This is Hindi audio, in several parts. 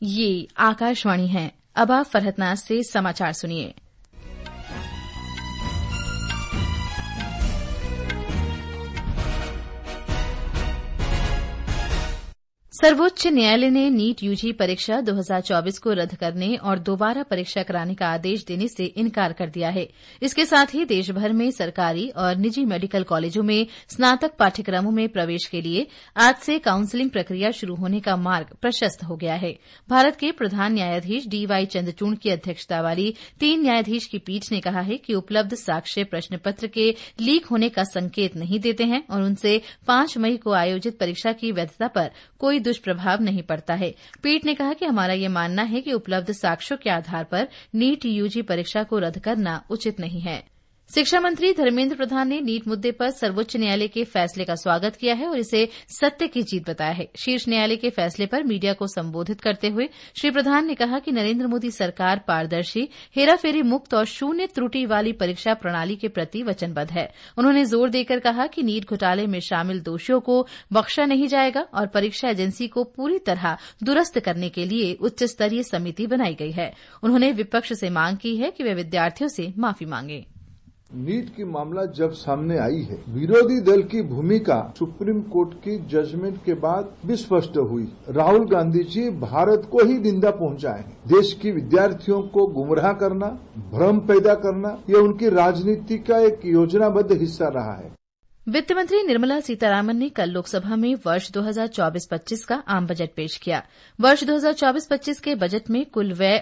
ये आकाशवाणी है। अब आप फरहतनाज से समाचार सुनिए। सर्वोच्च न्यायालय ने नीट यूजी परीक्षा 2024 को रद्द करने और दोबारा परीक्षा कराने का आदेश देने से इनकार कर दिया है। इसके साथ ही देश भर में सरकारी और निजी मेडिकल कॉलेजों में स्नातक पाठ्यक्रमों में प्रवेश के लिए आज से काउंसलिंग प्रक्रिया शुरू होने का मार्ग प्रशस्त हो गया है। भारत के प्रधान न्यायाधीश डीवाई चंद्रचूड़ की अध्यक्षता वाली 3 न्यायाधीश की पीठ ने कहा है कि उपलब्ध साक्ष्य प्रश्न पत्र के लीक होने का संकेत नहीं देते हैं और उनसे 5 मई को आयोजित परीक्षा की वैधता पर कोई दुष्प्रभाव नहीं पड़ता है। पीठ ने कहा कि हमारा यह मानना है कि उपलब्ध साक्ष्यों के आधार पर नीट यूजी परीक्षा को रद्द करना उचित नहीं है। शिक्षा मंत्री धर्मेंद्र प्रधान ने नीट मुद्दे पर सर्वोच्च न्यायालय के फैसले का स्वागत किया है और इसे सत्य की जीत बताया है। शीर्ष न्यायालय के फैसले पर मीडिया को संबोधित करते हुए श्री प्रधान ने कहा कि नरेंद्र मोदी सरकार पारदर्शी, हेराफेरी मुक्त और शून्य त्रुटि वाली परीक्षा प्रणाली के प्रति वचनबद्ध है। उन्होंने जोर देकर कहा कि नीट घोटाले में शामिल दोषियों को बख्शा नहीं जाएगा और परीक्षा एजेंसी को पूरी तरह दुरुस्त करने के लिए उच्च स्तरीय समिति बनाई गई है। उन्होंने विपक्ष से मांग की है कि वे विद्यार्थियों से माफी मांगे। नीट की मामला जब सामने आई है, विरोधी दल की भूमिका सुप्रीम कोर्ट की जजमेंट के बाद भी स्पष्ट हुई। राहुल गांधी जी भारत को ही निंदा पहुंचाए हैं। देश की विद्यार्थियों को गुमराह करना, भ्रम पैदा करना, यह उनकी राजनीति का एक योजनाबद्ध हिस्सा रहा है। वित्त मंत्री निर्मला सीतारामन ने कल लोकसभा में वर्ष 2024-25 का आम बजट पेश किया। वर्ष 2024-25 के बजट में कुल व्यय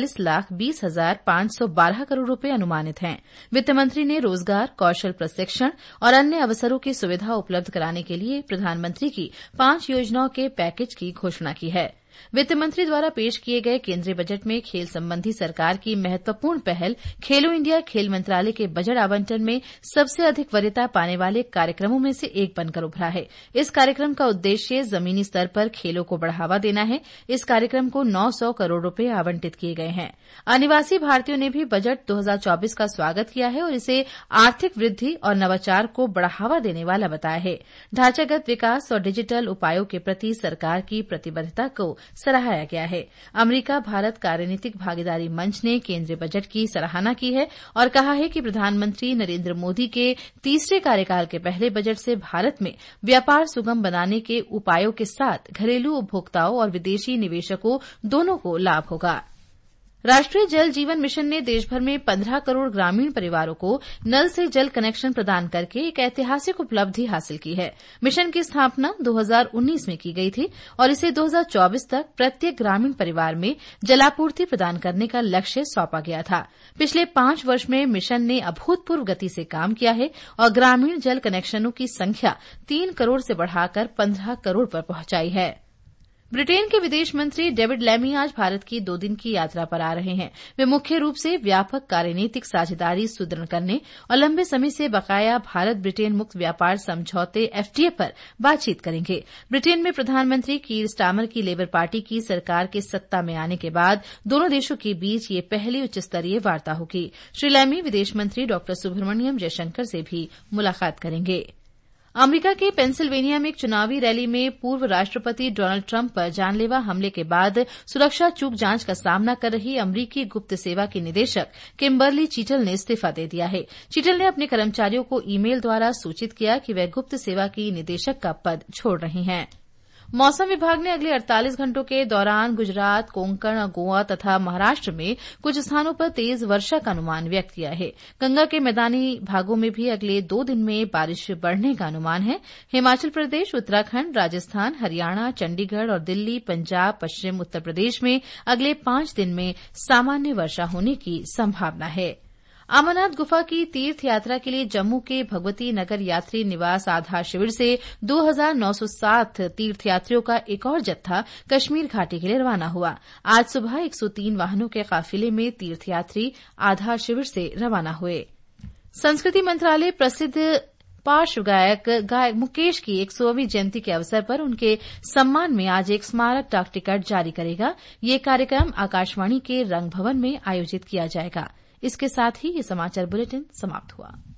48,20,512 करोड़ रुपए अनुमानित हैं। वित्त मंत्री ने रोजगार, कौशल प्रशिक्षण और अन्य अवसरों की सुविधा उपलब्ध कराने के लिए प्रधानमंत्री की 5 योजनाओं के पैकेज की घोषणा की है। वित्त मंत्री द्वारा पेश किए गए केंद्रीय बजट में खेल संबंधी सरकार की महत्वपूर्ण पहल खेलो इंडिया खेल मंत्रालय के बजट आवंटन में सबसे अधिक वरीयता पाने वाले कार्यक्रमों में से एक बनकर उभरा है। इस कार्यक्रम का उद्देश्य जमीनी स्तर पर खेलों को बढ़ावा देना है। इस कार्यक्रम को 900 करोड़ रुपए आवंटित किए गए हैं। अनिवासी भारतीयों ने भी बजट 2024 का स्वागत किया है और इसे आर्थिक वृद्धि और नवाचार को बढ़ावा देने वाला बताया है। ढांचागत विकास और डिजिटल उपायों के प्रति सरकार की प्रतिबद्धता को सराहाया गया है। अमेरिका भारत कार्यनीतिक भागीदारी मंच ने केंद्रीय बजट की सराहना की है और कहा है कि प्रधानमंत्री नरेंद्र मोदी के तीसरे कार्यकाल के पहले बजट से भारत में व्यापार सुगम बनाने के उपायों के साथ घरेलू उपभोक्ताओं और विदेशी निवेशकों दोनों को लाभ होगा। राष्ट्रीय जल जीवन मिशन ने देशभर में 15 करोड़ ग्रामीण परिवारों को नल से जल कनेक्शन प्रदान करके एक ऐतिहासिक उपलब्धि हासिल की है। मिशन की स्थापना 2019 में की गई थी और इसे 2024 तक प्रत्येक ग्रामीण परिवार में जलापूर्ति प्रदान करने का लक्ष्य सौंपा गया था। पिछले 5 वर्ष में मिशन ने अभूतपूर्व गति से काम किया है और ग्रामीण जल कनेक्शनों की संख्या 3 करोड़ से बढ़ाकर 15 करोड़ पर पहुंचाई है। ब्रिटेन के विदेश मंत्री डेविड लैमी आज भारत की 2 दिन की यात्रा पर आ रहे हैं। वे मुख्य रूप से व्यापक कार्यनीतिक साझेदारी सुदृढ़ करने और लंबे समय से बकाया भारत ब्रिटेन मुक्त व्यापार समझौते एफटीए पर बातचीत करेंगे। ब्रिटेन में प्रधानमंत्री कीर स्टारमर की लेबर पार्टी की सरकार के सत्ता में आने के बाद दोनों देशों के बीच ये पहली उच्च स्तरीय वार्ता होगी। श्री लैमी विदेश मंत्री डॉ सुब्रमण्यम जयशंकर से भी मुलाकात करेंगे। अमेरिका के पेंसिल्वेनिया में एक चुनावी रैली में पूर्व राष्ट्रपति डोनाल्ड ट्रंप पर जानलेवा हमले के बाद सुरक्षा चूक जांच का सामना कर रही अमेरिकी गुप्त सेवा की निदेशक किम्बर्ली चीटल ने इस्तीफा दे दिया है। चीटल ने अपने कर्मचारियों को ईमेल द्वारा सूचित किया कि वे गुप्त सेवा की निदेशक का पद छोड़ रही हैं। मौसम विभाग ने अगले 48 घंटों के दौरान गुजरात, कोंकण, गोवा तथा महाराष्ट्र में कुछ स्थानों पर तेज वर्षा का अनुमान व्यक्त किया है। गंगा के मैदानी भागों में भी अगले 2 दिन में बारिश बढ़ने का अनुमान है। हिमाचल प्रदेश, उत्तराखंड, राजस्थान, हरियाणा, चंडीगढ़ और दिल्ली, पंजाब, पश्चिम उत्तर प्रदेश में अगले 5 दिन में सामान्य वर्षा होने की संभावना है। अमरनाथ गुफा की तीर्थ यात्रा के लिए जम्मू के भगवती नगर यात्री निवास आधार शिविर से 2,907 तीर्थयात्रियों का एक और जत्था कश्मीर घाटी के लिए रवाना हुआ। आज सुबह 103 वाहनों के काफिले में तीर्थयात्री आधार शिविर से रवाना हुए। संस्कृति मंत्रालय प्रसिद्ध पार्श्व गायक मुकेश की 100वीं जयंती के अवसर पर उनके सम्मान में आज एक स्मारक डाक टिकट जारी करेगा। ये कार्यक्रम आकाशवाणी के रंग भवन में आयोजित किया जाएगा। इसके साथ ही ये समाचार बुलेटिन समाप्त हुआ।